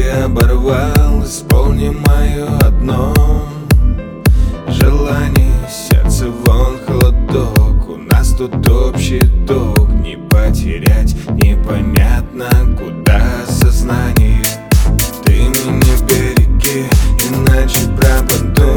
ты оборвал, исполни мое одно желание. Сердце вон холодок, у нас тут общий ток. Не потерять непонятно куда сознание. Ты меня береги, иначе пропаду.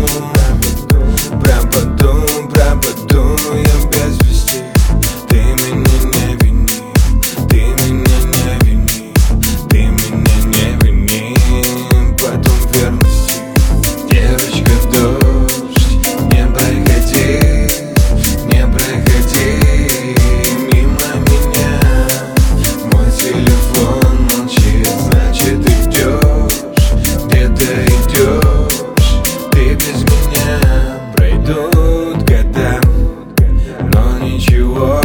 Пропаду я без вести. Ты меня не вини, ты меня не вини, ты меня не вини. Потом верности, девочка, дождь, не проходи, не проходи мимо меня. Мой телефон молчит, значит идешь, где-то идешь ты без меня. Пройдут года, но ничего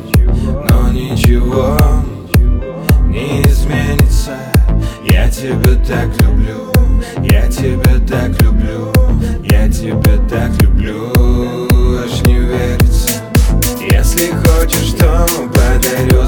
не изменится. Я тебя так люблю, я тебя так люблю, я тебя так люблю, аж не верится. Если хочешь, то подарю